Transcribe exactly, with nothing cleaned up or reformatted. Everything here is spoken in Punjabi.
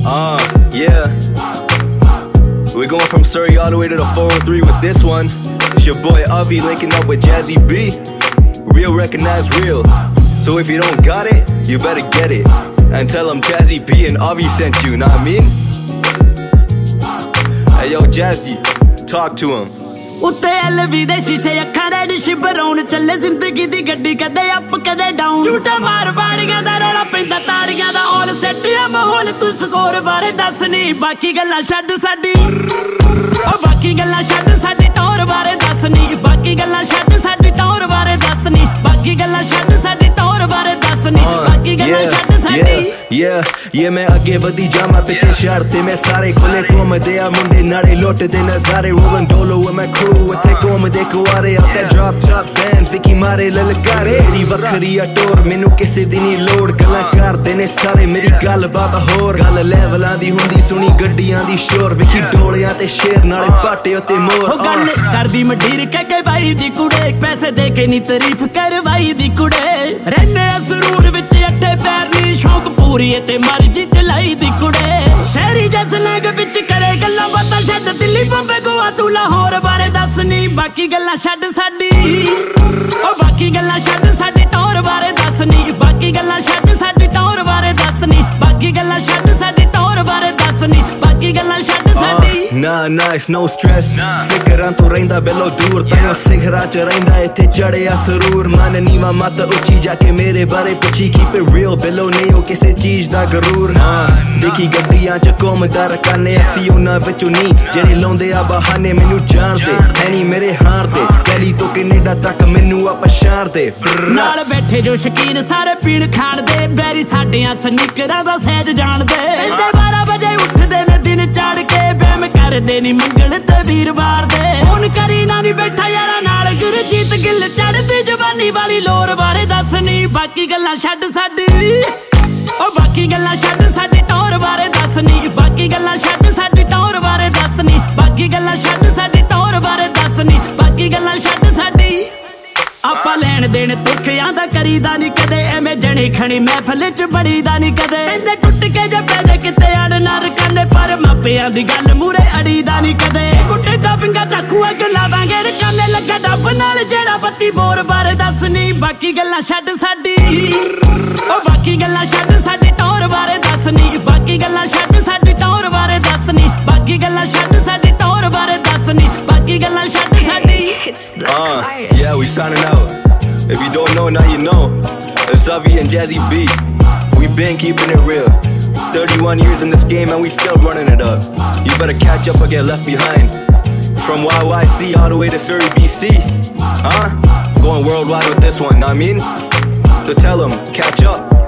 Uh, yeah. We're going from Surrey all the way to the four oh three with this one. It's your boy Avi linking up with Jazzy B. Real recognize real. So if you don't got it, you better get it. And tell them Jazzy B and Avi sent you, know what I mean? Hey yo Jazzy, talk to him. ਉੱਤੇ ਐਲਵੀ ਦੇ ਸ਼ੀਸ਼ੇ ਅੱਖਾਂ ਦੇ ਡਿਸ਼ ਬਰਾਉਣ ਚੱਲੇ ਜ਼ਿੰਦਗੀ ਦੀ ਗੱਡੀ ਕਦੇ ਅਪ ਕਦੇ ਡਾਊਨ ਝੂਟਾ ਮਾਰ ਵਾੜੀਆਂ ਦਾ ਰੌਲਾ ਪੈਂਦਾ ਤਾੜੀਆਂ ਦਾ ਆਲ ਸੈੱਟ ਆ ਮਾਹੌਲ ਤੂੰ ਸਕੋਰ ਬਾਰੇ ਦੱਸ ਨੀ ਬਾਕੀ ਗੱਲਾਂ ਛੱਡ ਸਾਡੀ ਓ ਬਾਕੀ ਗੱਲਾਂ ਛੱਡ ਸਾਡੀ ਟੌਰ ਬਾਰੇ ਦੱਸ ਨੀ ਬਾਕੀ ਗੱਲਾਂ ਛੱਡ ਸਾਡੀ ਟੌਰ ਬਾਰੇ ਦੱਸ ਨੀ ਬਾਕੀ ਗੱਲਾਂ ਛੱਡ ਸਾਡੀ ਟੌਰ ਬਾਰੇ ਦੱਸ ਨੀ ਬਾਕੀ ਗੱਲਾਂ ਛੱਡ ਸਾਡੀ Yeah, yeah, मैं अगे बढ़ी जामा पिछे शहर ते मैं सारे खुले घूमदे आ मुंडे नाले लुटदे नज़ारे rolling dolo with my crew इत्थे घूमदे कुआरे out that drop top bands Vicky मारे ललकारे मेरी वखरी आ टोर मैनू किसे दी नी लोड़ गल्लां करदे ने सारे मेरी गल बात होर गल लेवलां दी हुंदी सुनी गड्डियां दी शोर विकी डोलियां ते शेर नाले पाटे ते मोर ओ गल करदी मंडीर के के भाई जी कुड़े पैसे दे के नी तारीफ करवाई दी कुड़े रहने जरूर विच अट्ठे पैर नी शौक पूरी ते मर्जी चलाई दी कुड़े शहरी जस लग विच करे गल्लां बातां छड्ड दिल्ली बंबे गोवा तू लाहौर बारे दस नी बाकी गल्लां छड्ड साडी ओ बाकी गल्लां छड्ड साडी टौर बारे दस नी बाकी गल्लां छड्ड साडी टौर बारे दस नी बाकी गल्लां छड्ड साडी टौर बारे दस नी बाकी गल्लां छड्ड साडी Nah, nah, it's no stress ਫਿਕਰਾਂ ਤੋਂ ਰਹਿੰਦਾ ਬਿਲੋ ਦੂਰ ਤਾਈਓ ਸਿਖਰਾਂ ਚ ਰਹਿੰਦਾ ਇੱਥੇ ਚੜਿਆ ਸਰੂਰ ਮਨ ਨੀਵਾ ਮਤ ਉੱਚੀ ਜਾ ਕੇ ਮੇਰੇ ਬਾਰੇ ਪੁੱਛੀ keep it real ਬਿਲੋ ਨਹੀਂ ਉਹ ਕਿਸੇ ਚੀਜ਼ ਦਾ ਗਰੂਰ ਦੇਖੀ ਗੱਡੀਆਂ ਚ ਘੁੰਮਦਾ ਰਕਾਨੇ ਅਸੀਂ ਉਹਨਾਂ ਵਿੱਚੋਂ ਨਹੀਂ ਜਿਹੜੇ ਲਾਉਂਦੇ ਆ ਬਹਾਨੇ ਮੈਨੂੰ ਜਾਣਦੇ ਹੈ ਨਹੀਂ ਮੇਰੇ ਹਾਰ ਦੇ ਦਿੱਲੀ ਤੋਂ ਕੈਨੇਡਾ ਤੱਕ ਮੈਨੂੰ ਆ ਪਛਾਣਦੇ ਨਾਲ ਬੈਠੇ ਜੋ ਸ਼ਕੀਨ ਸਾਰੇ ਪੀਣ ਖਾਣ ਦੇ ਬੈਰੀ ਸਾਡਿਆਂ ਸਨੀਕਰਾਂ ਦਾ ਸਹਿਜ ਜਾਣਦੇ ਇੱਥੇ ਬਾਰਾਂ ਵਜੇ ਉੱਠਦੇ ਨੇ ਦਿਨ ਚੜ ਕੇ ਬੈਮ ਕਰਦੇ ਨੀ ਮੰਗਲ ਤੇ ਵੀਰਵਾਰ ਦੇ ਹੁਣ ਕਰੀ ਨਾ ਨੀ ਬੈਠਾ ਯਾਰਾਂ ਨਾਲ ਗੁਰਜੀਤ ਗਿੱਲ ਚੜਦੀ ਜਵਾਨੀ ਵਾਲੀ ਲੋਰ ਬਾਰੇ ਦੱਸ ਨੀ ਬਾਕੀ ਗੱਲਾਂ ਛੱਡ ਸਾਡੀ ਓ ਬਾਕੀ ਗੱਲਾਂ ਛੱਡ ਸਾਡੀ ਟੌਰ ਬਾਰੇ ਦੱਸ ਨੀ ਬਾਕੀ ਗੱਲਾਂ ਛੱਡ ਸਾਡੀ ਟੌਰ ਬਾਰੇ ਦੱਸ ਨੀ ਬਾਕੀ ਗੱਲਾਂ ਛੱਡ ਸਾਡੀ ਟੌਰ ਬਾਰੇ ਦੱਸ ਨੀ ਬਾਕੀ ਗੱਲਾਂ ਛੱਡ ਸਾਡੀ ਆਪਾਂ ਲੈਣ ਦੇਣ ਤੁੱਖਿਆਂ ਦਾ ਕਰੀਦਾ ਨੀ ਕਦੇ ਐਵੇਂ ਜਣੀ ਖਣੀ ਮਹਿਫਲ ਚ ਬੜੀਦਾ ਨੀ ਕਦੇ ਇਹਦੇ ਟੁੱਟ ਕੇ ਜੇ ਪੈ ਜਾ ਕਿਤੇ ਅੜ ਨਾ ਰਕਾਨੇ ਪਰ ਮਾਪਿਆਂ ਦੀ ਗੱਲ ਮੂਰੇ ਅੜੀਦਾ ਨੀ ਕਦੇ ਕੁੱਟੇ ਟਾਪਿੰਗਾ ਚਾਕੂ ਅੱਗ ਲਾਵਾਂਗੇ ਰਕਾਨੇ ਲੱਗਾ ਡੱਬ ਨਾਲ ਜਿਹੜਾ ਬੱਤੀ ਬੋਰ ਬਾਰੇ ਦੱਸ ਨੀ ਬਾਕੀ ਗੱਲਾਂ ਛੱਡ ਸਾਡੀ ਓ ਬਾਕੀ ਗੱਲਾਂ ਛੱਡ ਸਾਡੀ ਟੌਰ ਬਾਰੇ ਦੱਸ ਨੀ ਬਾਕੀ ਗੱਲਾਂ ਛੱਡ ਸਾਡੀ ਟੌਰ ਬਾਰੇ ਦੱਸ ਨੀ ਬਾਕੀ ਗੱਲਾਂ ਛੱਡ ਸਾਡੀ ਟੌਰ ਬਾਰੇ ਦੱਸ ਨੀ ਬਾਕੀ ਗੱਲਾਂ ਛੱਡ ਸਾਡੀ Uh, yeah, we signing out. If you don't know, now you know. It's Avi and Jazzy B. We been keeping it real. thirty-one years in this game and we still running it up. You better catch up or get left behind. From Y Y C all the way to Surrey, B C. Huh? Going worldwide with this one, know what I mean? So tell them, catch up.